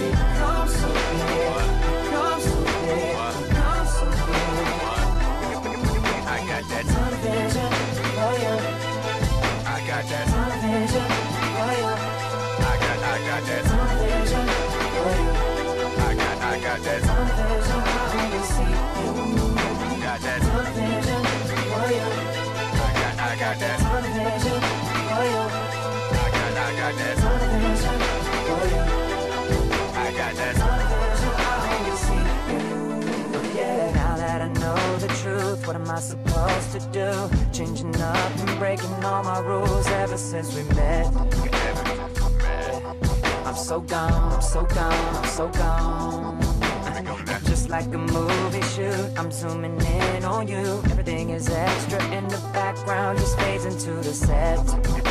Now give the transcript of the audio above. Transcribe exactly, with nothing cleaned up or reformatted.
become so big, become so big, become so big. I got that television, oh yeah. I got that television, oh yeah. I got, I got that television, oh yeah. I got, I got that television, I only see you. Got that television, oh yeah. I got, I got that television, oh yeah. I got, I got that television, oh yeah. I got that television, I only see you. Yeah, now that I know the truth, what am I supposed to do? Changing up and breaking all my rules ever since we met. I'm so gone, I'm so gone, I'm so gone. And just like a movie shoot, I'm zooming in on you. Everything is extra in the background, just fades into the set.